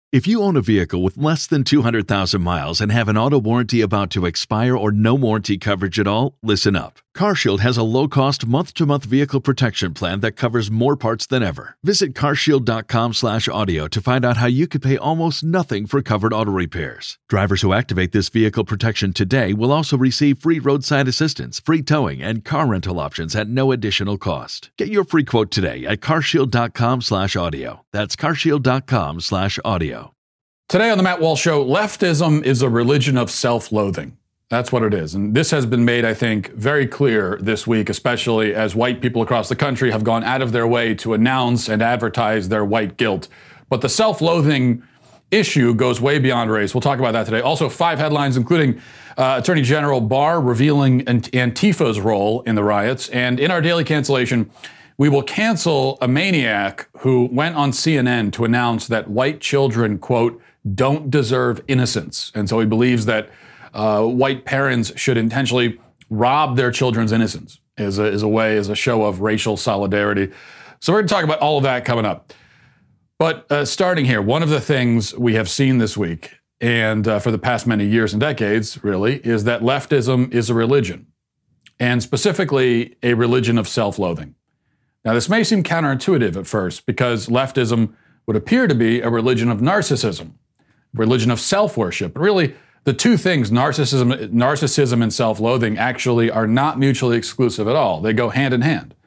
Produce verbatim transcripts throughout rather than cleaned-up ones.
If you own a vehicle with less than two hundred thousand miles and have an auto warranty about to expire or no warranty coverage at all, listen up. CarShield has a low-cost month-to-month vehicle protection plan that covers more parts than ever. Visit carshield.com slash audio to find out how you could pay almost nothing for covered auto repairs. Drivers who activate this vehicle protection today will also receive free roadside assistance, free towing, and car rental options at no additional cost. Get your free quote today at carshield.com slash audio. That's carshield.com slash audio. Today on the Matt Walsh Show, leftism is a religion of self-loathing. That's what it is. And this has been made, I think, very clear this week, especially as white people across the country have gone out of their way to announce and advertise their white guilt. But the self-loathing issue goes way beyond race. We'll talk about that today. Also, five headlines, including uh, Attorney General Barr revealing Antifa's role in the riots. And in our daily cancellation, we will cancel a maniac who went on C N N to announce that white children, quote, don't deserve innocence. And so he believes that uh, white parents should intentionally rob their children's innocence as a, as a way, as a show of racial solidarity. So we're going to talk about all of that coming up. But uh, starting here, one of the things we have seen this week, and uh, for the past many years and decades, really, is that leftism is a religion, and specifically a religion of self-loathing. Now, this may seem counterintuitive at first because leftism would appear to be a religion of narcissism, religion of self-worship. But really, the two things, narcissism, narcissism and self-loathing, actually are not mutually exclusive at all. They go hand in hand.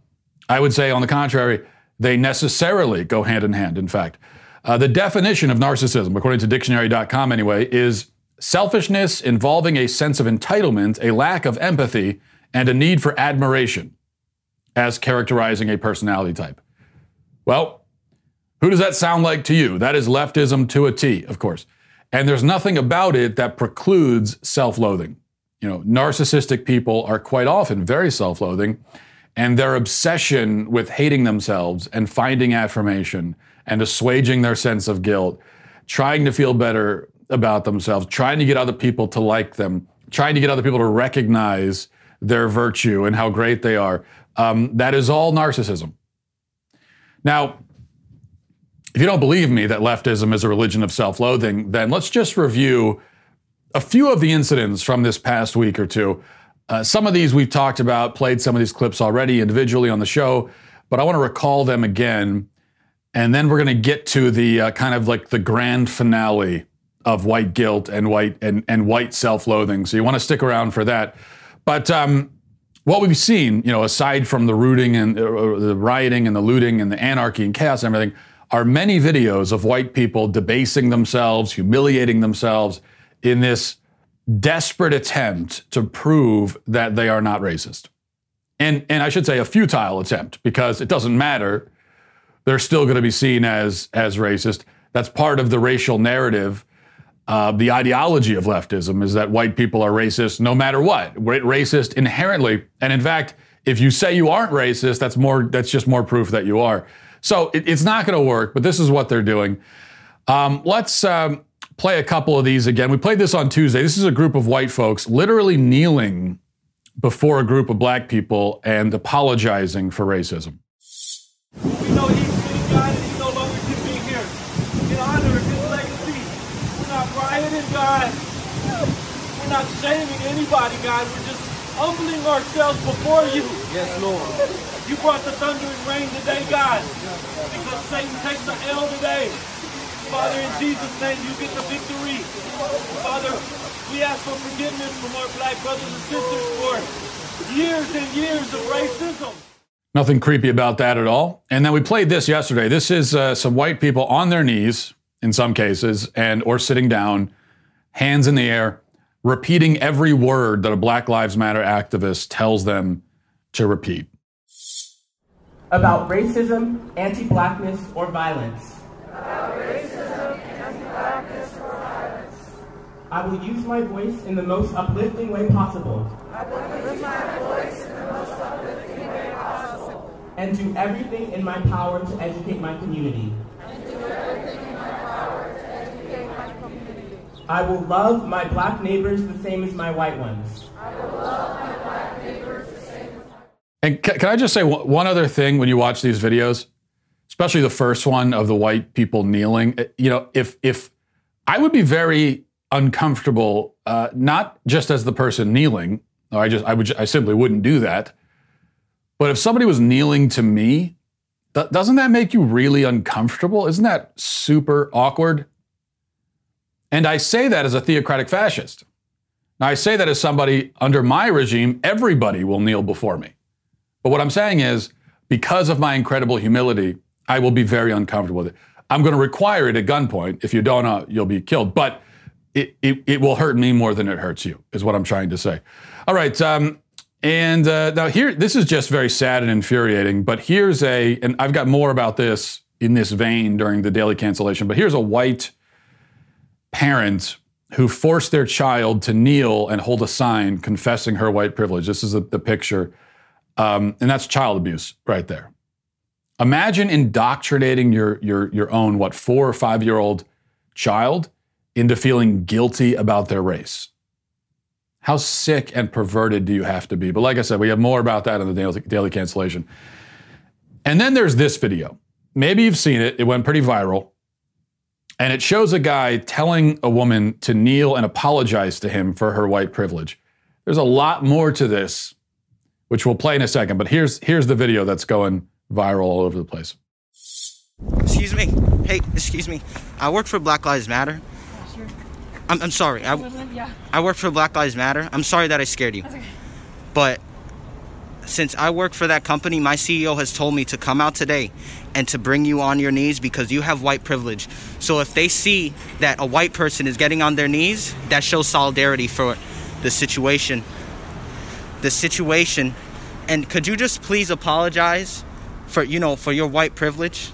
I would say, on the contrary, they necessarily go hand in hand, in fact. Uh, the definition of narcissism, according to dictionary dot com anyway, is selfishness involving a sense of entitlement, a lack of empathy, and a need for admiration, as characterizing a personality type. Well, who does that sound like to you? That is leftism to a T, of course. And there's nothing about it that precludes self-loathing. You know, narcissistic people are quite often very self-loathing, and their obsession with hating themselves and finding affirmation and assuaging their sense of guilt, trying to feel better about themselves, trying to get other people to like them, trying to get other people to recognize their virtue and how great they are. Um, that is all narcissism. Now, if you don't believe me that leftism is a religion of self-loathing, then let's just review a few of the incidents from this past week or two. Uh, some of these we've talked about, played some of these clips already individually on the show, but I want to recall them again. And then we're going to get to the uh, kind of like the grand finale of white guilt and white and, and white self-loathing. So you want to stick around for that. But um, what we've seen, you know, aside from the rooting and uh, the rioting and the looting and the anarchy and chaos and everything, are many videos of white people debasing themselves, humiliating themselves in this desperate attempt to prove that they are not racist. And, and I should say a futile attempt, because it doesn't matter. They're still going to be seen as, as racist. That's part of the racial narrative. Uh, the ideology of leftism is that white people are racist no matter what. Racist inherently. And in fact, if you say you aren't racist, that's more, that's just more proof that you are. So it, it's not going to work, but this is what they're doing. Um, let's um, play a couple of these again. We played this on Tuesday. This is a group of white folks literally kneeling before a group of black people and apologizing for racism. We know he's been God and he no longer can be here. In honor of his legacy, we're not rioting, God. We're not shaming anybody, God. We're just humbling ourselves before you. Yes, Lord. You brought the thunder and rain today, God, because Satan takes the L today. Father, in Jesus' name, you get the victory. Father, we ask for forgiveness from our black brothers and sisters for years and years of racism. Nothing creepy about that at all. And then we played this yesterday. This is uh, some white people on their knees, in some cases, and or sitting down, hands in the air, repeating every word that a Black Lives Matter activist tells them to repeat. About racism, anti-blackness, or violence. About racism, anti-blackness, or violence. I will use my voice in the most uplifting way possible. I will use my voice in the most uplifting way possible. And do everything in my power to educate my community. And do everything in my power to educate my community. I will love my black neighbors the same as my white ones. I will love my black neighbors the same as my And can I just say one other thing when you watch these videos? especially the first one of the white people kneeling. You know, if if I would be very uncomfortable, uh, not just as the person kneeling, or I just I would I simply wouldn't do that. But if somebody was kneeling to me, th- doesn't that make you really uncomfortable? Isn't that super awkward? And I say that as a theocratic fascist. Now, I say that as somebody under my regime, everybody will kneel before me. But what I'm saying is, because of my incredible humility, I will be very uncomfortable with it. I'm going to require it at gunpoint. If you don't, uh, you'll be killed. But it, it, it will hurt me more than it hurts you, is what I'm trying to say. All right. Um, and uh, now here, this is just very sad and infuriating. But here's a, and I've got more about this in this vein during the daily cancellation, but here's a white parent who forced their child to kneel and hold a sign confessing her white privilege. This is the, the picture. Um, and that's child abuse right there. Imagine indoctrinating your, your, your own, what, four or five-year-old child into feeling guilty about their race. How sick and perverted do you have to be? But like I said, we have more about that in the daily, daily cancellation. And then there's this video. Maybe you've seen it. It went pretty viral. And it shows a guy telling a woman to kneel and apologize to him for her white privilege. There's a lot more to this, which we'll play in a second. But here's here's the video that's going viral all over the place. Excuse me. Hey, excuse me. I work for Black Lives Matter. Yeah, sure. I'm, I'm sorry. I, yeah. I work for Black Lives Matter. I'm sorry that I scared you. That's okay. But since I work for that company, my C E O has told me to come out today and to bring you on your knees because you have white privilege. So if they see that a white person is getting on their knees, that shows solidarity for the situation. The situation. And could you just please apologize for, you know, for your white privilege?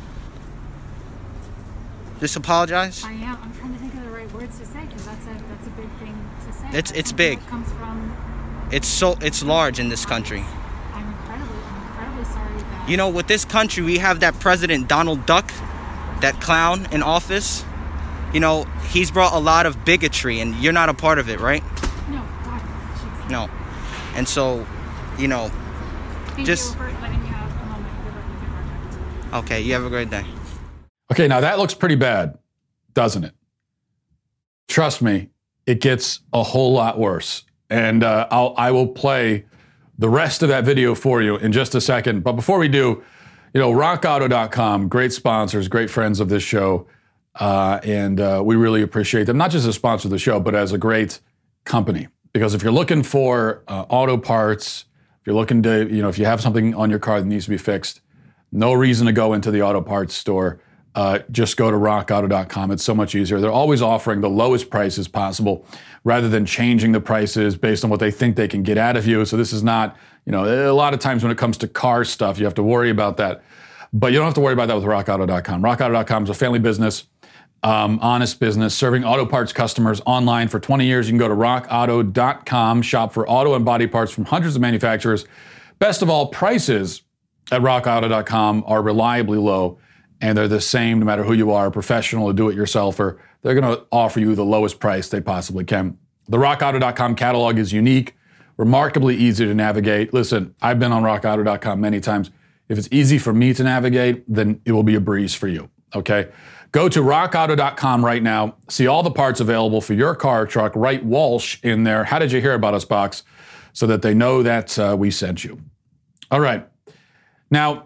Just apologize? I am. I'm trying to think of the right words to say because that's a that's a big thing to say. It's That's it's something big. that comes from. It's so it's large in this country. I'm incredibly, I'm incredibly sorry that. You know, with this country, we have that president, Donald Duck, that clown in office. You know, he's brought a lot of bigotry, and you're not a part of it, right? No, God, jeez. No. And so, you know, Thank just- you for letting me have a moment. Good luck with your project. okay, you have a great day. Okay, now that looks pretty bad, doesn't it? Trust me, it gets a whole lot worse. And uh, I'll, I will play the rest of that video for you in just a second. But before we do, you know, rock auto dot com, great sponsors, great friends of this show. Uh, and uh, we really appreciate them, not just as a sponsor of the show, but as a great company. Because if you're looking for uh, auto parts, if you're looking to, you know, if you have something on your car that needs to be fixed, no reason to go into the auto parts store. Uh, just go to rock auto dot com. It's so much easier. They're always offering the lowest prices possible rather than changing the prices based on what they think they can get out of you. So this is not, you know, a lot of times when it comes to car stuff, you have to worry about that. But you don't have to worry about that with rock auto dot com. rock auto dot com is a family business, um, honest business, serving auto parts customers online for twenty years. You can go to rock auto dot com, shop for auto and body parts from hundreds of manufacturers. Best of all, prices at rock auto dot com are reliably low. And they're the same no matter who you are, professional or do-it-yourselfer. They're going to offer you the lowest price they possibly can. The rock auto dot com catalog is unique, remarkably easy to navigate. Listen, I've been on rock auto dot com many times. If it's easy for me to navigate, then it will be a breeze for you, okay? Go to rock auto dot com right now. See all the parts available for your car or truck. Write Walsh in there, how did you hear about us box, so that they know that uh, we sent you. All right. Now,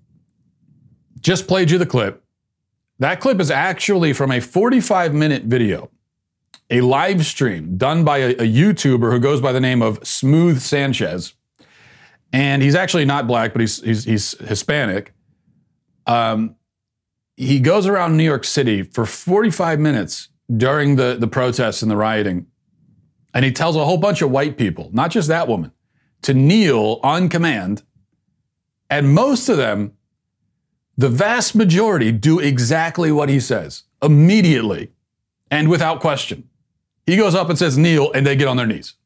just played you the clip. That clip is actually from a forty-five minute video, a live stream done by a, a YouTuber who goes by the name of Smooth Sanchez. And he's actually not black, but he's he's, he's Hispanic. Um, he goes around New York City for forty-five minutes during the, the protests and the rioting. And he tells a whole bunch of white people, not just that woman, to kneel on command. And most of them, the vast majority, do exactly what he says immediately and without question. He goes up and says kneel, and they get on their knees.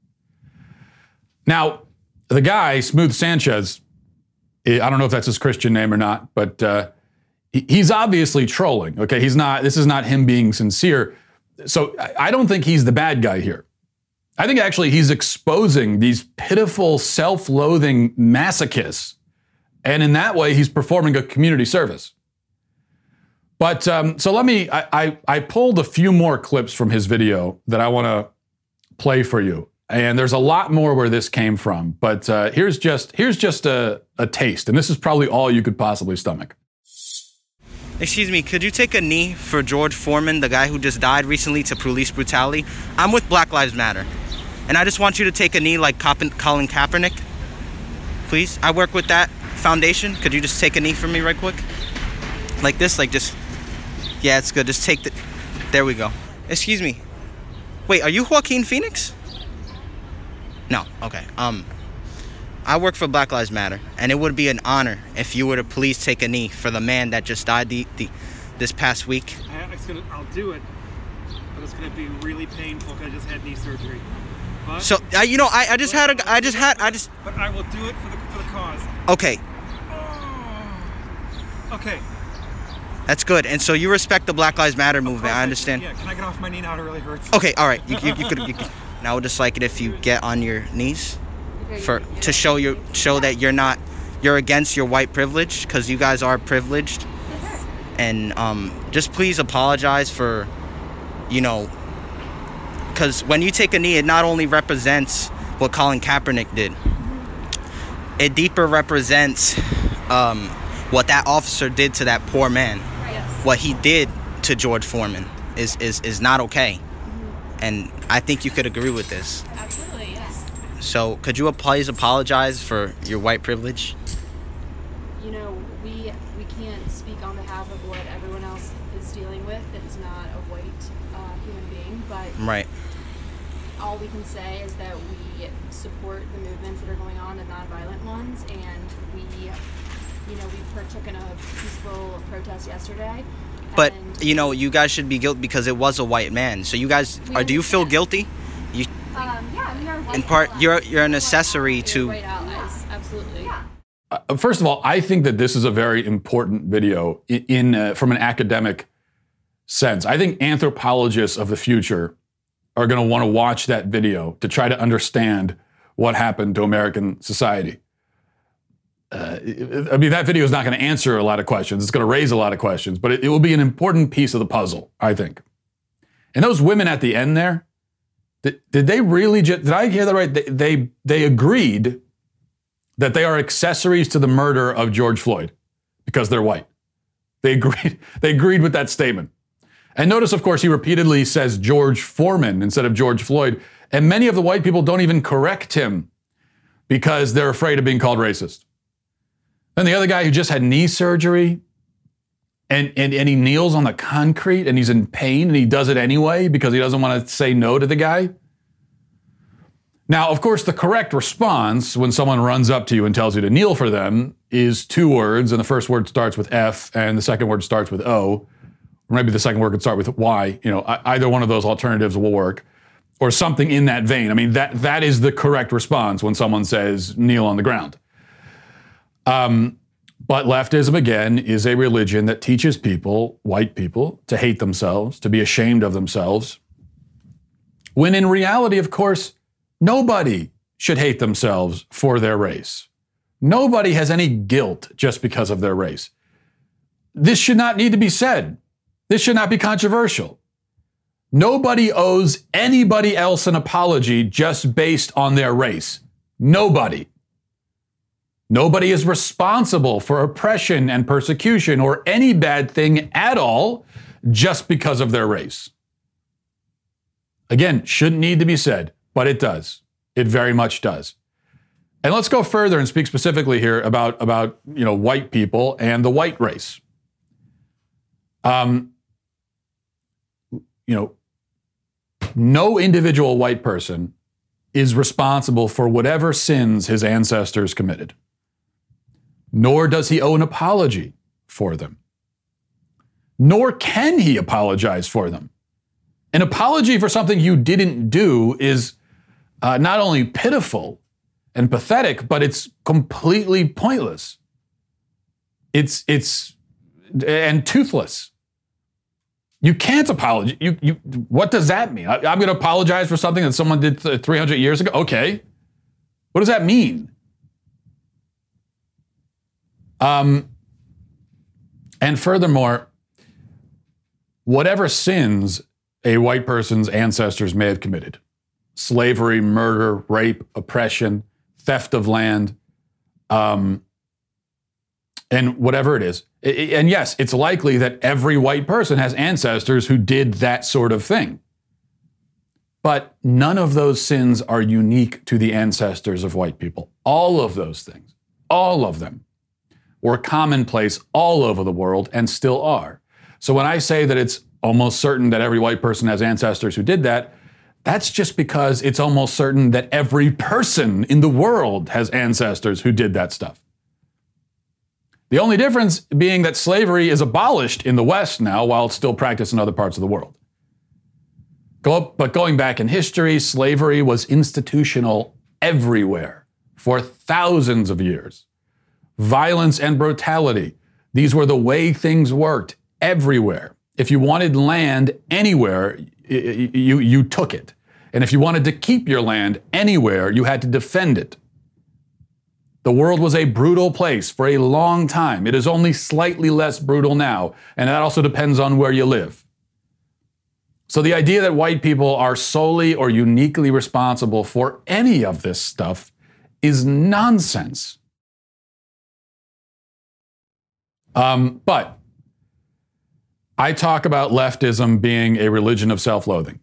Now, the guy, Smooth Sanchez, I don't know if that's his Christian name or not, but uh, he's obviously trolling. Okay, he's not. This is not him being sincere. So I don't think he's the bad guy here. I think actually he's exposing these pitiful, self-loathing masochists. And in that way, he's performing a community service. But um, so let me, I, I, I pulled a few more clips from his video that I want to play for you. And there's a lot more where this came from. But uh, here's just, here's just a, a taste. And this is probably all you could possibly stomach. Excuse me, could you take a knee for George Foreman, the guy who just died recently to police brutality? I'm with Black Lives Matter. And I just want you to take a knee like Colin Kaepernick. Please, I work with that foundation. Could you just take a knee for me right quick? Like this, like just, yeah, it's good. Just take the, there we go. Excuse me. Wait, are you Joaquin Phoenix? No, okay. Um, I work for Black Lives Matter, and it would be an honor if you were to please take a knee for the man that just died the, the this past week. I, it's gonna, I'll do it, but it's gonna be really painful because I just had knee surgery. But, so, uh, you know, I, I just had a, I just had, I just. But I will do it for the for the cause. Okay. Oh. Okay. That's good. And so you respect the Black Lives Matter movement. I understand. Yeah. Can I get off my knee now? It really hurts. Okay. All right. You, you, you could. You could. And I would just like it if you get on your knees, for to show you show that you're not you're against your white privilege, because you guys are privileged. And um, just please apologize for, you know, because when you take a knee, it not only represents what Colin Kaepernick did, it deeper represents um, what that officer did to that poor man. Yes. What he did to George Foreman is is is not okay. And I think you could agree with this. Absolutely, yes. So could you please apologize for your white privilege? You know, we we can't speak on behalf of what everyone else is dealing with. It's not a white uh, human being, but right. All we can say is that we support the movements that are going on, the nonviolent ones, and we, you know, we partook in a peaceful protest yesterday. But, you know, you guys should be guilty because it was a white man. So you guys, are, do you feel guilty? You, um, yeah, we are white in part, allies. you're you're an accessory to... White allies, absolutely. Yeah. Uh, first of all, I think that this is a very important video in, in uh, from an academic sense. I think anthropologists of the future are going to want to watch that video to try to understand what happened to American society. Uh, I mean, that video is not going to answer a lot of questions. It's going to raise a lot of questions, but it, it will be an important piece of the puzzle, I think. And those women at the end there, did, did they really just, did I hear that right? They, they, they agreed that they are accessories to the murder of George Floyd because they're white. They agreed, they agreed with that statement. And notice, of course, he repeatedly says George Foreman instead of George Floyd. And many of the white people don't even correct him because they're afraid of being called racist. Then the other guy who just had knee surgery and, and, and he kneels on the concrete and he's in pain and he does it anyway because he doesn't want to say no to the guy. Now, of course, the correct response when someone runs up to you and tells you to kneel for them is two words, and the first word starts with F and the second word starts with O, or maybe the second word could start with Y. You know, either one of those alternatives will work, or something in that vein. I mean, that that is the correct response when someone says kneel on the ground. Um, but leftism, again, is a religion that teaches people, white people, to hate themselves, to be ashamed of themselves, when in reality, of course, nobody should hate themselves for their race. Nobody has any guilt just because of their race. This should not need to be said. This should not be controversial. Nobody owes anybody else an apology just based on their race. Nobody. Nobody is responsible for oppression and persecution or any bad thing at all just because of their race. Again, shouldn't need to be said, but it does. It very much does. And let's go further and speak specifically here about, about you know, white people and the white race. Um, you know, no individual white person is responsible for whatever sins his ancestors committed, nor does he owe an apology for them, nor can he apologize for them. An apology for something you didn't do is uh, not only pitiful and pathetic, but it's completely pointless. It's, it's, and toothless. You can't apologize. You, you, what does that mean? I, I'm going to apologize for something that someone did th- three hundred years ago? Okay. What does that mean? Um, and furthermore, whatever sins a white person's ancestors may have committed, slavery, murder, rape, oppression, theft of land, um, and whatever it is. And yes, it's likely that every white person has ancestors who did that sort of thing. But none of those sins are unique to the ancestors of white people. All of those things, all of them, were commonplace all over the world and still are. So when I say that it's almost certain that every white person has ancestors who did that, that's just because it's almost certain that every person in the world has ancestors who did that stuff. The only difference being that slavery is abolished in the West now while it's still practiced in other parts of the world. Go, but going back in history, slavery was institutional everywhere for thousands of years. Violence and brutality, these were the way things worked everywhere. If you wanted land anywhere, you, you took it. And if you wanted to keep your land anywhere, you had to defend it. The world was a brutal place for a long time. It is only slightly less brutal now, and that also depends on where you live. So the idea that white people are solely or uniquely responsible for any of this stuff is nonsense. Um, but I talk about leftism being a religion of self-loathing.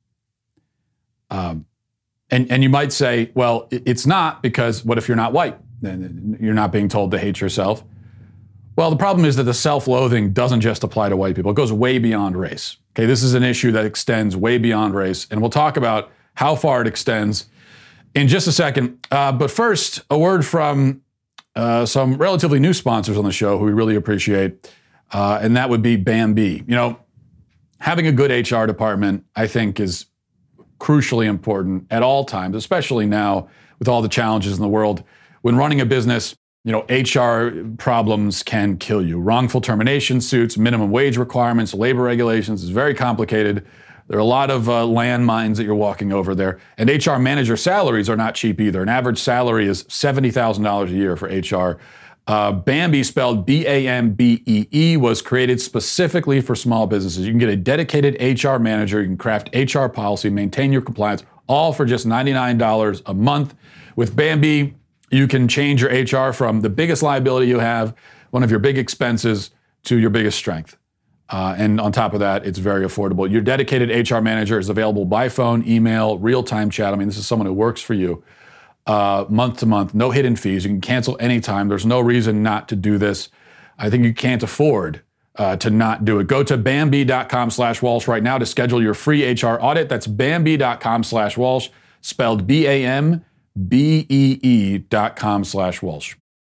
Um, and, and you might say, well, it's not, because what if you're not white? Then you're not being told to hate yourself. Well, the problem is that the self-loathing doesn't just apply to white people. It goes way beyond race. Okay, this is an issue that extends way beyond race, and we'll talk about how far it extends in just a second. Uh, but first, a word from uh, some relatively new sponsors on the show who we really appreciate, uh, and that would be Bambee. You know, having a good H R department, I think, is crucially important at all times, especially now with all the challenges in the world. When running a business, you know, H R problems can kill you. Wrongful termination suits, minimum wage requirements, labor regulations is very complicated. There are a lot of uh, landmines that you're walking over there. And H R manager salaries are not cheap either. An average salary is seventy thousand dollars a year for H R. Uh, Bambee, spelled B A M B E E, was created specifically for small businesses. You can get a dedicated H R manager. You can craft H R policy, maintain your compliance, all for just ninety-nine dollars a month. With Bambee, you can change your H R from the biggest liability you have, one of your big expenses, to your biggest strength. Uh, and on top of that, it's very affordable. Your dedicated H R manager is available by phone, email, real-time chat. I mean, this is someone who works for you uh, month to month, no hidden fees. You can cancel anytime. There's no reason not to do this. I think you can't afford uh, to not do it. Go to Bambee.com slash Walsh right now to schedule your free H R audit. That's Bambee.com slash Walsh, spelled B A M B E E dot com slash Walsh.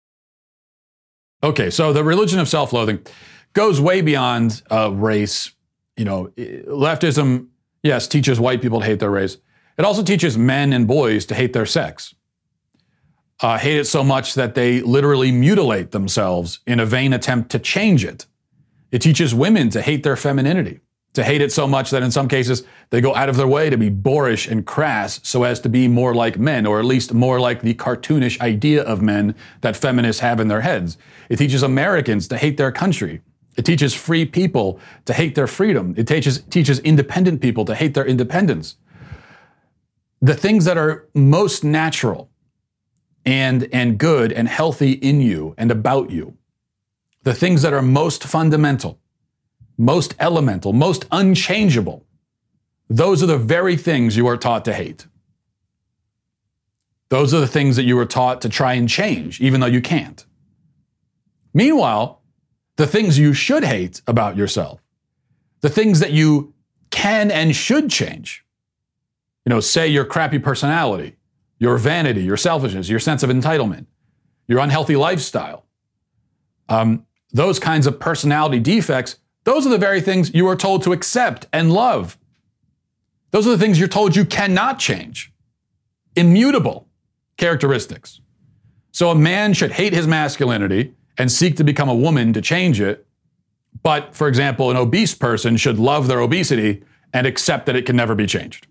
Okay, so the religion of self-loathing goes way beyond uh, race. You know, leftism, yes, teaches white people to hate their race. It also teaches men and boys to hate their sex. Uh, hate it so much that they literally mutilate themselves in a vain attempt to change it. It teaches women to hate their femininity, to hate it so much that in some cases they go out of their way to be boorish and crass so as to be more like men, or at least more like the cartoonish idea of men that feminists have in their heads. It teaches Americans to hate their country. It teaches free people to hate their freedom. It teaches, teaches independent people to hate their independence. The things that are most natural and, and good and healthy in you and about you, the things that are most fundamental, most elemental, most unchangeable, those are the very things you are taught to hate. Those are the things that you were taught to try and change, even though you can't. Meanwhile, the things you should hate about yourself, the things that you can and should change, you know, say your crappy personality, your vanity, your selfishness, your sense of entitlement, your unhealthy lifestyle, um, those kinds of personality defects, those are the very things you are told to accept and love. Those are the things you're told you cannot change. Immutable characteristics. So a man should hate his masculinity and seek to become a woman to change it. But, for example, an obese person should love their obesity and accept that it can never be changed.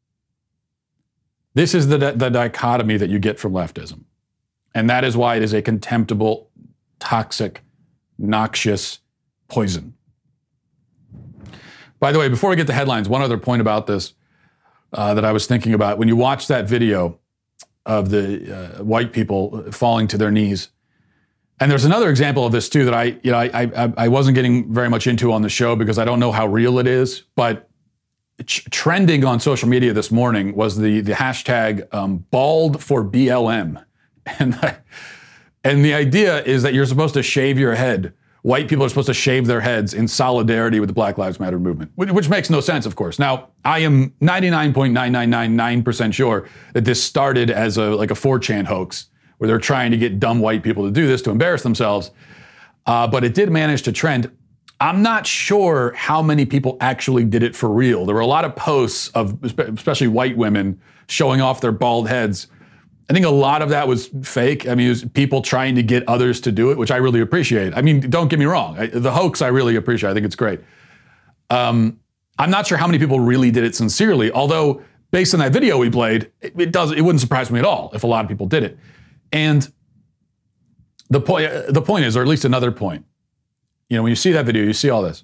This is the, the dichotomy that you get from leftism. And that is why it is a contemptible, toxic, noxious poison. By the way, before we get to headlines, one other point about this uh, that I was thinking about. When you watch that video of the uh, white people falling to their knees, and there's another example of this too that I, you know, I, I, I wasn't getting very much into on the show because I don't know how real it is, but t- trending on social media this morning was the the hashtag um, bald for B L M, and I, and the idea is that you're supposed to shave your head. White people are supposed to shave their heads in solidarity with the Black Lives Matter movement, which, which makes no sense, of course. Now, I am ninety-nine point nine nine nine nine percent sure that this started as a like a four chan hoax, where they're trying to get dumb white people to do this to embarrass themselves. Uh, but it did manage to trend. I'm not sure how many people actually did it for real. There were a lot of posts of especially white women showing off their bald heads. I think a lot of that was fake. I mean, it was people trying to get others to do it, which I really appreciate. I mean, don't get me wrong. I, the hoax I really appreciate. I think it's great. Um, I'm not sure how many people really did it sincerely, although based on that video we played, it, it does. It wouldn't surprise me at all if a lot of people did it. And the point, the point is, or at least another point, you know, when you see that video, you see all this.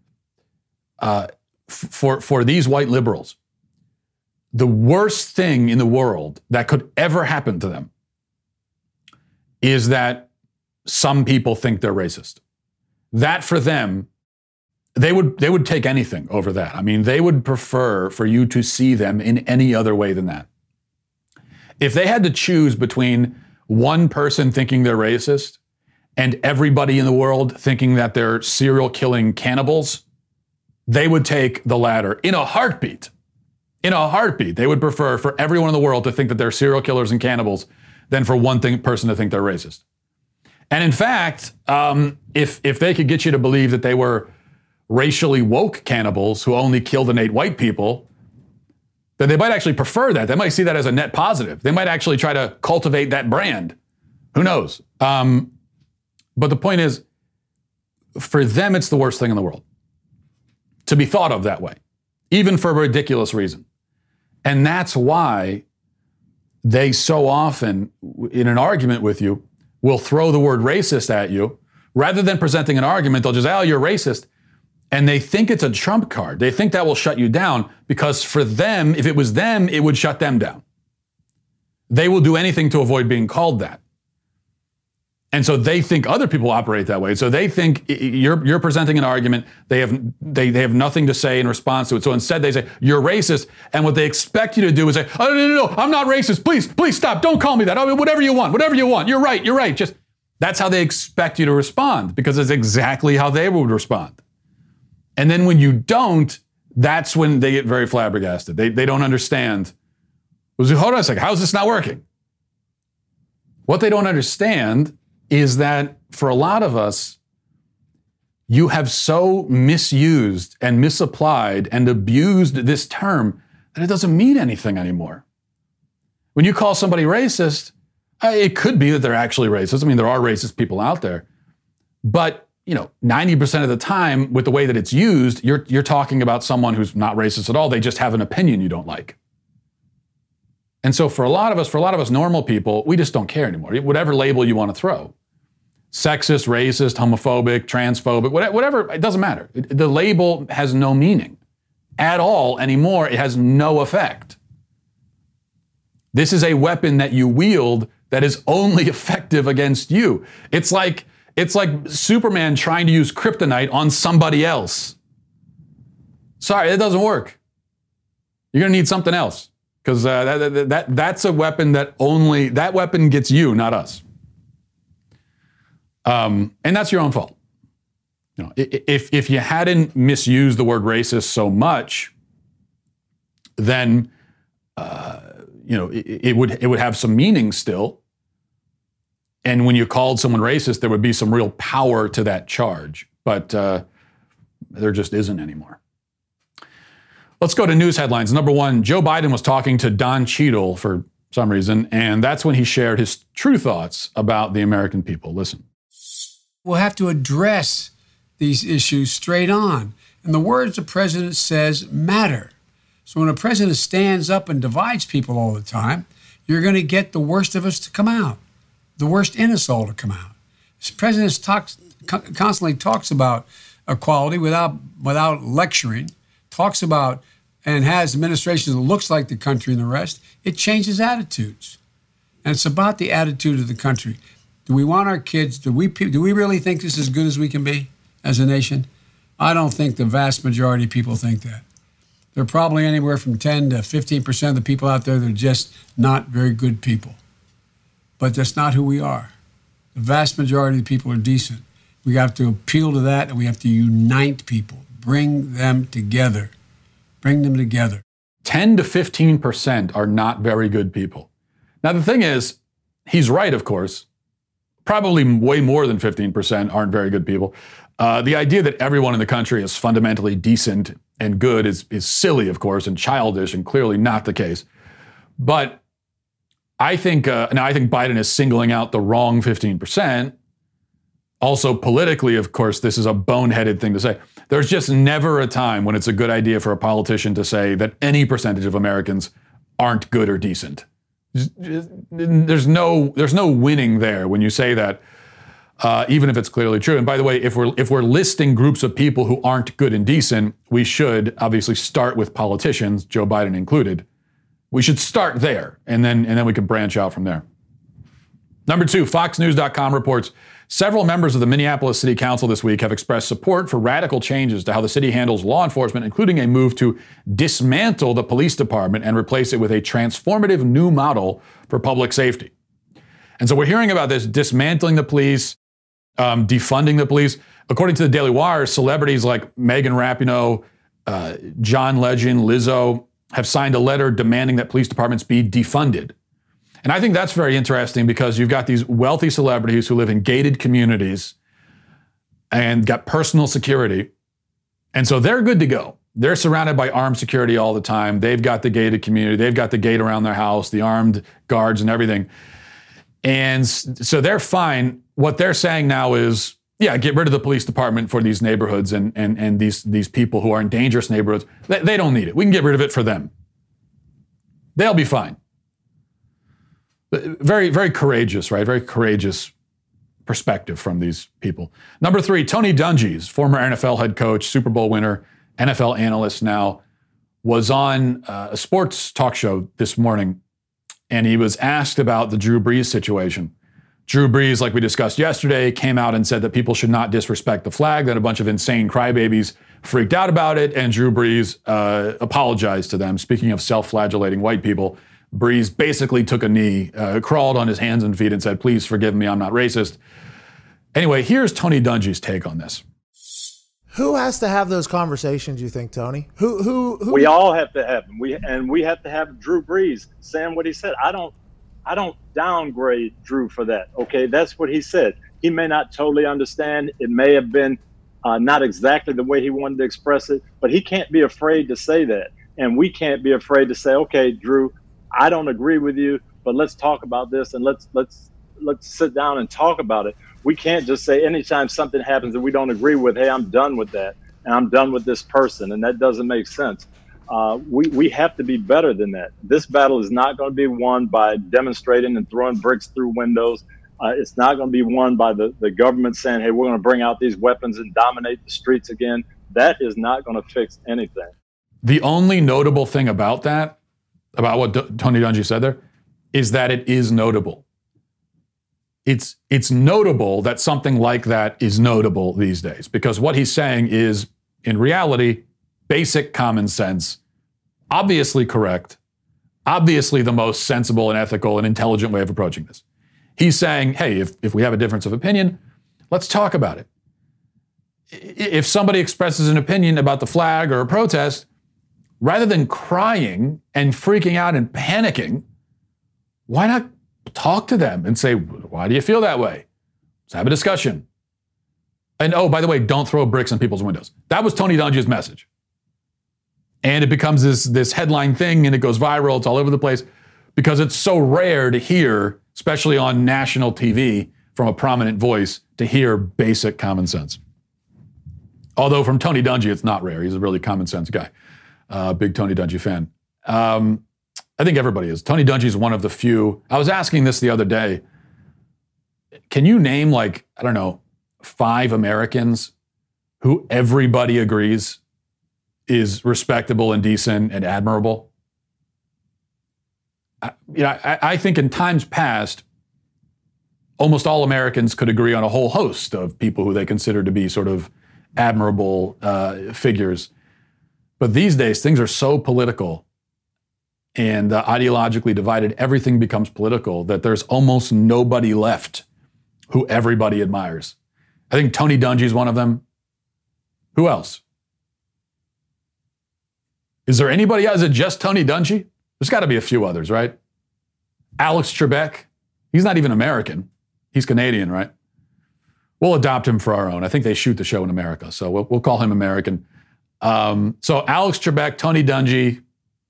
Uh, f- for for these white liberals, the worst thing in the world that could ever happen to them is that some people think they're racist. That for them, they would they would take anything over that. I mean, they would prefer for you to see them in any other way than that. If they had to choose between one person thinking they're racist and everybody in the world thinking that they're serial killing cannibals, they would take the latter in a heartbeat. In a heartbeat, they would prefer for everyone in the world to think that they're serial killers and cannibals than for one thing, person to think they're racist. And in fact, um, if if they could get you to believe that they were racially woke cannibals who only killed and ate white people, then they might actually prefer that. They might see that as a net positive. They might actually try to cultivate that brand. Who knows? Um, but the point is, for them, it's the worst thing in the world to be thought of that way, even for a ridiculous reason. And that's why they so often, in an argument with you, will throw the word racist at you. Rather than presenting an argument, they'll just, oh, you're racist. And they think it's a trump card. They think that will shut you down because for them, if it was them, it would shut them down. They will do anything to avoid being called that. And so they think other people operate that way. So they think you're you're presenting an argument. They have they, they have nothing to say in response to it. So instead they say, you're racist. And what they expect you to do is say, oh, no, no, no, I'm not racist. Please, please stop. Don't call me that. Oh, whatever you want, whatever you want. You're right. You're right. Just that's how they expect you to respond because it's exactly how they would respond. And then when you don't, that's when they get very flabbergasted. They, they don't understand. Hold on a second. How is this not working? What they don't understand is that for a lot of us, you have so misused and misapplied and abused this term that it doesn't mean anything anymore. When you call somebody racist, it could be that they're actually racist. I mean, there are racist people out there. But, you know, ninety percent of the time with the way that it's used, you're, you're talking about someone who's not racist at all. They just have an opinion you don't like. And so for a lot of us, for a lot of us normal people, we just don't care anymore. Whatever label you want to throw. Sexist, racist, homophobic, transphobic, whatever, it doesn't matter. The label has no meaning at all anymore. It has no effect. This is a weapon that you wield that is only effective against you. It's like, it's like Superman trying to use kryptonite on somebody else. Sorry, it doesn't work. You're going to need something else because uh, that, that, that, that's a weapon that only, that weapon gets you, not us. Um, and that's your own fault. You know, if if you hadn't misused the word racist so much, then uh, you know it, it would it would have some meaning still. And when you called someone racist, there would be some real power to that charge. But uh, there just isn't anymore. Let's go to news headlines. Number one, Joe Biden was talking to Don Cheadle for some reason, and that's when he shared his true thoughts about the American people. Listen. We'll have to address these issues straight on. And the words the president says matter. So when a president stands up and divides people all the time, you're going to get the worst of us to come out, the worst in us all to come out. This president talks, constantly talks about equality without, without lecturing. talks about and has administrations that looks like the country and the rest, it changes attitudes. And it's about the attitude of the country. Do we want our kids, do we, do we really think this is as good as we can be as a nation? I don't think the vast majority of people think that. There are probably anywhere from ten to fifteen percent of the people out there that are just not very good people. But that's not who we are. The vast majority of the people are decent. We have to appeal to that, and we have to unite people, bring them together, bring them together. ten to fifteen percent are not very good people. Now, the thing is, he's right, of course. Probably way more than fifteen percent aren't very good people. Uh, the idea that everyone in the country is fundamentally decent and good is, is silly, of course, and childish, and clearly not the case. But I think, uh, now I think Biden is singling out the wrong fifteen percent. Also, politically, of course, this is a boneheaded thing to say. There's just never a time when it's a good idea for a politician to say that any percentage of Americans aren't good or decent. There's no, there's no winning there when you say that, uh, even if it's clearly true. And by the way, if we're if we're listing groups of people who aren't good and decent, we should obviously start with politicians, Joe Biden included. We should start there, and then and then we can branch out from there. Number two, Fox News dot com reports several members of the Minneapolis City Council this week have expressed support for radical changes to how the city handles law enforcement, including a move to dismantle the police department and replace it with a transformative new model for public safety. And so we're hearing about this dismantling the police, um, defunding the police. According to the Daily Wire, celebrities like Megan Rapinoe, uh, John Legend, Lizzo have signed a letter demanding that police departments be defunded. And I think that's very interesting because you've got these wealthy celebrities who live in gated communities and got personal security. And so they're good to go. They're surrounded by armed security all the time. They've got the gated community. They've got the gate around their house, the armed guards and everything. And so they're fine. What they're saying now is, yeah, get rid of the police department for these neighborhoods and, and, and these, these people who are in dangerous neighborhoods. They, they don't need it. We can get rid of it for them. They'll be fine. Very, very courageous, right? Very courageous perspective from these people. Number three, Tony Dungy, former N F L head coach, Super Bowl winner, N F L analyst now, was on uh, a sports talk show this morning, and he was asked about the Drew Brees situation. Drew Brees, like we discussed yesterday, came out and said that people should not disrespect the flag, that a bunch of insane crybabies freaked out about it, and Drew Brees uh, apologized to them. Speaking of self-flagellating white people, Brees basically took a knee, uh, crawled on his hands and feet and said, please forgive me, I'm not racist. Anyway, here's Tony Dungy's take on this. Who has to have those conversations, you think, Tony? Who, who, who? We all have to have them. We, and we have to have Drew Brees saying what he said. I don't, I don't downgrade Drew for that. Okay. That's what he said. He may not totally understand. It may have been uh, not exactly the way he wanted to express it, but he can't be afraid to say that. And we can't be afraid to say, okay, Drew, I don't agree with you, but let's talk about this and let's let's let's sit down and talk about it. We can't just say anytime something happens that we don't agree with, hey, I'm done with that and I'm done with this person, and that doesn't make sense. Uh, we we have to be better than that. This battle is not going to be won by demonstrating and throwing bricks through windows. Uh, it's not going to be won by the, the government saying, hey, we're going to bring out these weapons and dominate the streets again. That is not going to fix anything. The only notable thing about that, about what D- Tony Dungy said there, is that it is notable. It's it's notable that something like that is notable these days, because what he's saying is, in reality, basic common sense, obviously correct, obviously the most sensible and ethical and intelligent way of approaching this. He's saying, hey, if, if we have a difference of opinion, let's talk about it. If somebody expresses an opinion about the flag or a protest, rather than crying and freaking out and panicking, why not talk to them and say, why do you feel that way? Let's have a discussion. And oh, by the way, don't throw bricks in people's windows. That was Tony Dungy's message. And it becomes this, this headline thing, and it goes viral. It's all over the place because it's so rare to hear, especially on national T V, from a prominent voice, to hear basic common sense. Although from Tony Dungy, it's not rare. He's a really common sense guy. Uh, big Tony Dungy fan. Um, I think everybody is. Tony Dungy is one of the few. I was asking this the other day. Can you name, like, I don't know, five Americans who everybody agrees is respectable and decent and admirable. I, you know, I, I think in times past, almost all Americans could agree on a whole host of people who they consider to be sort of admirable uh, figures. But these days, things are so political and uh, ideologically divided, everything becomes political, that there's almost nobody left who everybody admires. I think Tony Dungy is one of them. Who else? Is there anybody else? Is it just Tony Dungy? There's got to be a few others, right? Alex Trebek. He's not even American. He's Canadian, right? We'll adopt him for our own. I think they shoot the show in America, so we'll, we'll call him American. Um, so Alex Trebek, Tony Dungy.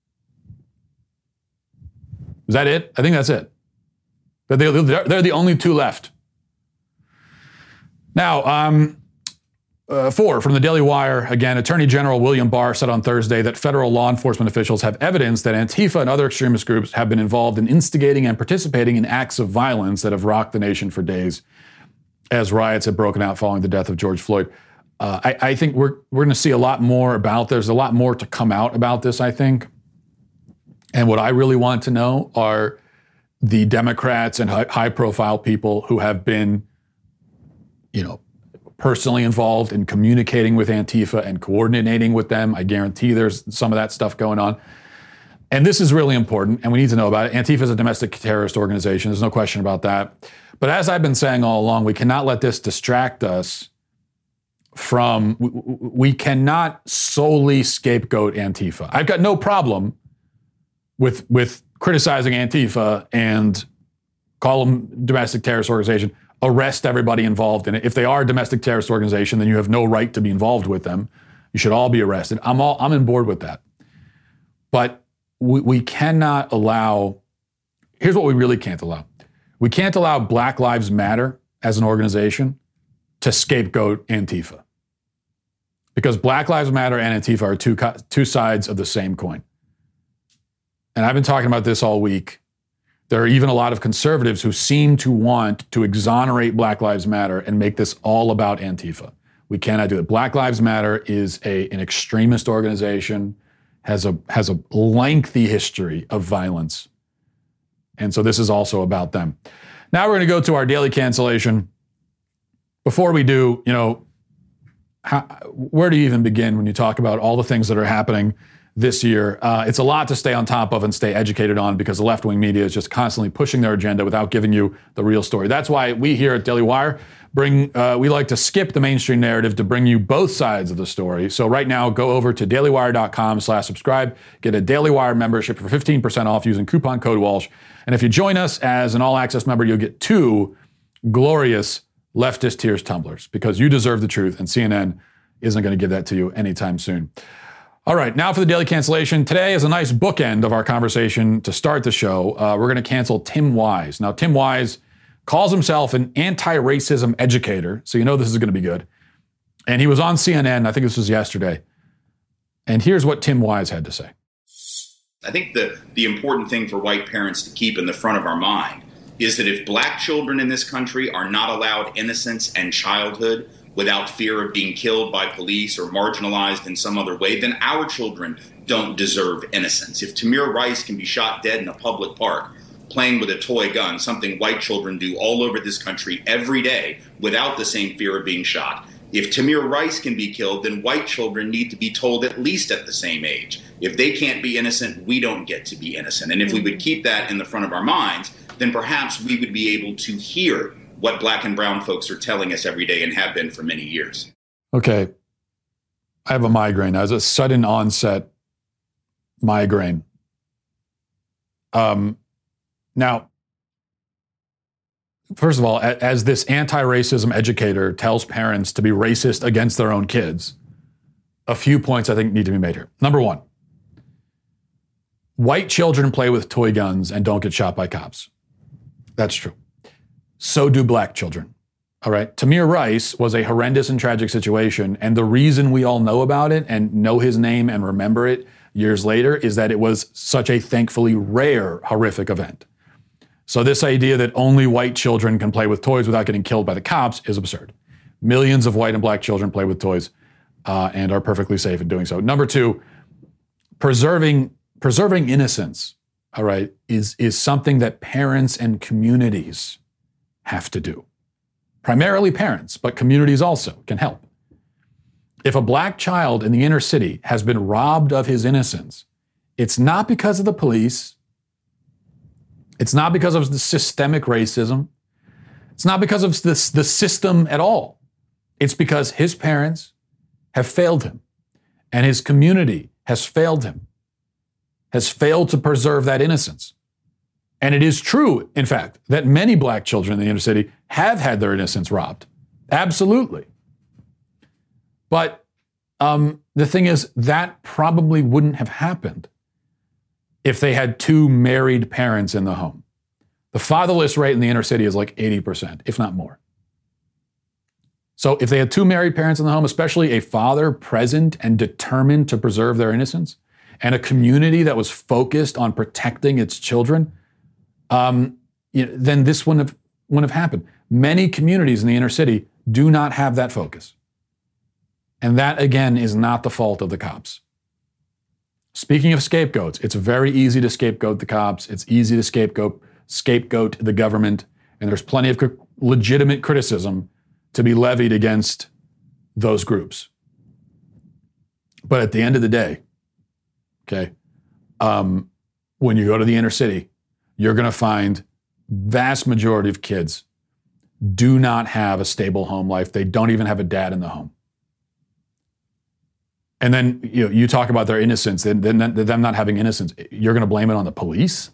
Is that it? I think that's it. They're the, they're the only two left. Now, um, uh, four, from the Daily Wire, again, Attorney General William Barr said on Thursday that federal law enforcement officials have evidence that Antifa and other extremist groups have been involved in instigating and participating in acts of violence that have rocked the nation for days as riots have broken out following the death of George Floyd. Uh, I, I think we're we're going to see a lot more about, there's a lot more to come out about this, I think. And what I really want to know are the Democrats and high, high-profile people who have been, you know, personally involved in communicating with Antifa and coordinating with them. I guarantee there's some of that stuff going on. And this is really important, and we need to know about it. Antifa is a domestic terrorist organization. There's no question about that. But as I've been saying all along, we cannot let this distract us from, we, we cannot solely scapegoat Antifa. I've got no problem with with criticizing Antifa and call them domestic terrorist organization, arrest everybody involved in it. If they are a domestic terrorist organization, then you have no right to be involved with them. You should all be arrested. I'm all I'm on board with that. But we, we cannot allow, here's what we really can't allow. We can't allow Black Lives Matter as an organization to scapegoat Antifa. Because Black Lives Matter and Antifa are two, two sides of the same coin. And I've been talking about this all week. There are even a lot of conservatives who seem to want to exonerate Black Lives Matter and make this all about Antifa. We cannot do it. Black Lives Matter is a, an extremist organization, has a, has a lengthy history of violence. And so this is also about them. Now we're going to go to our daily cancellation. Before we do, you know, how, where do you even begin when you talk about all the things that are happening this year? Uh, it's a lot to stay on top of and stay educated on because the left-wing media is just constantly pushing their agenda without giving you the real story. That's why we here at Daily Wire bring, uh, we like to skip the mainstream narrative to bring you both sides of the story. So right now, go over to dailywire.com slash subscribe, get a Daily Wire membership for fifteen percent off using coupon code Walsh. And if you join us as an all-access member, you'll get two glorious leftist tears tumblers because you deserve the truth and C N N isn't going to give that to you anytime soon. All right, now for the daily cancellation. Today is a nice bookend of our conversation to start the show. Uh, we're going to cancel Tim Wise. Now, Tim Wise calls himself an anti-racism educator, so you know this is going to be good. And he was on C N N, I think this was yesterday. And here's what Tim Wise had to say. I think the, the important thing for white parents to keep in the front of our mind is that if black children in this country are not allowed innocence and childhood without fear of being killed by police or marginalized in some other way, then our children don't deserve innocence. If Tamir Rice can be shot dead in a public park playing with a toy gun, something white children do all over this country every day without the same fear of being shot, if Tamir Rice can be killed, then white children need to be told at least at the same age. If they can't be innocent, we don't get to be innocent. And if we would keep that in the front of our minds, then perhaps we would be able to hear what black and brown folks are telling us every day and have been for many years. Okay. I have a migraine. I was a sudden onset migraine. Um, now, first of all, as this anti-racism educator tells parents to be racist against their own kids, a few points I think need to be made here. Number one, white children play with toy guns and don't get shot by cops. That's true. So do black children. All right. Tamir Rice was a horrendous and tragic situation. And the reason we all know about it and know his name and remember it years later is that it was such a thankfully rare, horrific event. So this idea that only white children can play with toys without getting killed by the cops is absurd. Millions of white and black children play with toys uh, and are perfectly safe in doing so. Number two, preserving preserving innocence, all right, is, is something that parents and communities have to do. Primarily parents, but communities also can help. If a black child in the inner city has been robbed of his innocence, it's not because of the police. It's not because of the systemic racism. It's not because of the, the system at all. It's because his parents have failed him, and his community has failed him, has failed to preserve that innocence. And it is true, in fact, that many black children in the inner city have had their innocence robbed. Absolutely. But um, the thing is, that probably wouldn't have happened if they had two married parents in the home. The fatherless rate in the inner city is like eighty percent, if not more. So if they had two married parents in the home, especially a father present and determined to preserve their innocence, and a community that was focused on protecting its children, um, you know, then this wouldn't have, wouldn't have happened. Many communities in the inner city do not have that focus. And that, again, is not the fault of the cops. Speaking of scapegoats, it's very easy to scapegoat the cops. It's easy to scapegoat, scapegoat the government. And there's plenty of cr- legitimate criticism to be levied against those groups. But at the end of the day, okay, um, when you go to the inner city, you're going to find vast majority of kids do not have a stable home life. They don't even have a dad in the home. And then you know, you talk about their innocence, then, then them not having innocence. You're going to blame it on the police?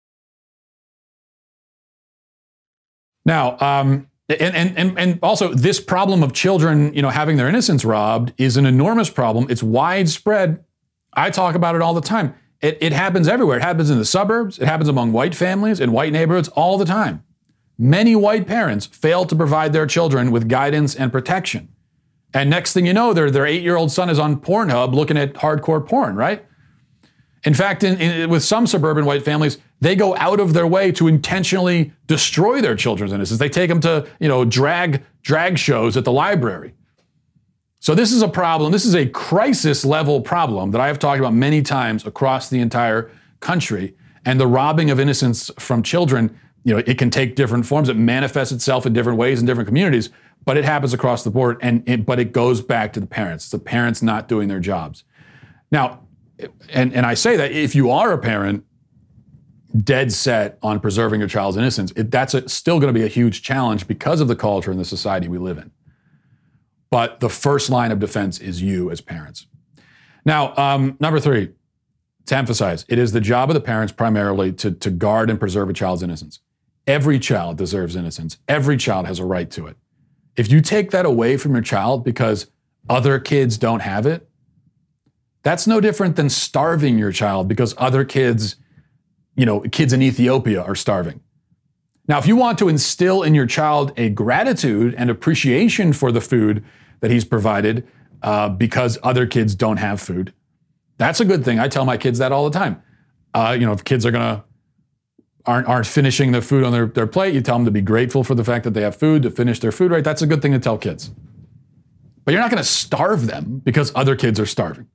Now, um, and, and, and also this problem of children, you know, having their innocence robbed is an enormous problem. It's widespread. I talk about it all the time. It, it happens everywhere. It happens in the suburbs. It happens among white families, in white neighborhoods all the time. Many white parents fail to provide their children with guidance and protection. And next thing you know, their, their eight-year-old son is on Pornhub looking at hardcore porn, right? In fact, in, in, with some suburban white families, they go out of their way to intentionally destroy their children's innocence. They take them to, you know, drag, drag shows at the library. So this is a problem. This is a crisis-level problem that I have talked about many times across the entire country. And the robbing of innocence from children, you know, it can take different forms. It manifests itself in different ways in different communities. But it happens across the board, and it, but it goes back to the parents. It's the parents not doing their jobs. Now, and, and I say that if you are a parent dead set on preserving your child's innocence, it, that's a, still going to be a huge challenge because of the culture and the society we live in. But the first line of defense is you as parents. Now, um, number three, to emphasize, it is the job of the parents primarily to, to guard and preserve a child's innocence. Every child deserves innocence. Every child has a right to it. If you take that away from your child because other kids don't have it, that's no different than starving your child because other kids, you know, kids in Ethiopia are starving. Now, if you want to instill in your child a gratitude and appreciation for the food that he's provided uh, because other kids don't have food, that's a good thing. I tell my kids that all the time. Uh, you know, if kids are gonna aren't aren't finishing their food on their, their plate, you tell them to be grateful for the fact that they have food, to finish their food right. That's a good thing to tell kids. But you're not going to starve them because other kids are starving.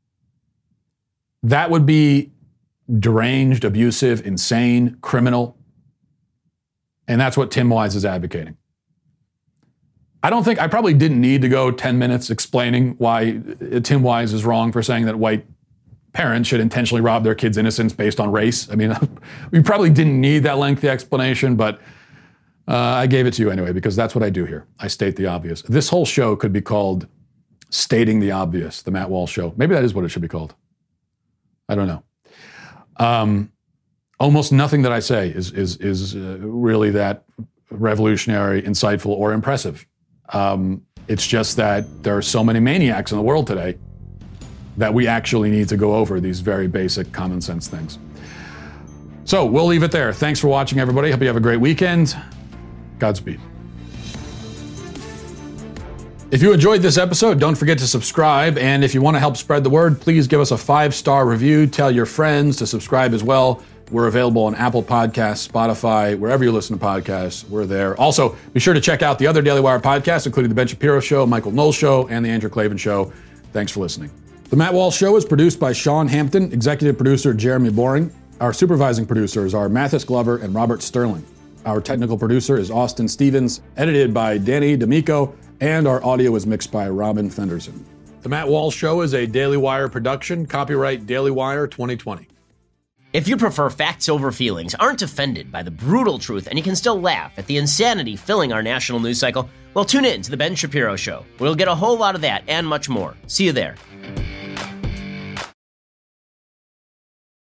That would be deranged, abusive, insane, criminal. And that's what Tim Wise is advocating. I don't think, I probably didn't need to go ten minutes explaining why Tim Wise is wrong for saying that white parents should intentionally rob their kids' innocence based on race. I mean, we probably didn't need that lengthy explanation, but uh, I gave it to you anyway, because that's what I do here. I state the obvious. This whole show could be called Stating the Obvious, the Matt Walsh Show. Maybe that is what it should be called. I don't know. Um, almost nothing that I say is, is, is uh, really that revolutionary, insightful, or impressive. Um, it's just that there are so many maniacs in the world today that we actually need to go over these very basic common sense things. So we'll leave it there. Thanks for watching, everybody. Hope you have a great weekend. Godspeed. If you enjoyed this episode, don't forget to subscribe. And if you want to help spread the word, please give us a five-star review. Tell your friends to subscribe as well. We're available on Apple Podcasts, Spotify, wherever you listen to podcasts, we're there. Also, be sure to check out the other Daily Wire podcasts, including The Ben Shapiro Show, Michael Knowles Show, and The Andrew Klavan Show. Thanks for listening. The Matt Walsh Show is produced by Sean Hampton, executive producer Jeremy Boring. Our supervising producers are Mathis Glover and Robert Sterling. Our technical producer is Austin Stevens, edited by Danny D'Amico, and our audio is mixed by Robin Fenderson. The Matt Walsh Show is a Daily Wire production, copyright Daily Wire twenty twenty. If you prefer facts over feelings, aren't offended by the brutal truth, and you can still laugh at the insanity filling our national news cycle, well, tune in to The Ben Shapiro Show. We'll get a whole lot of that and much more. See you there.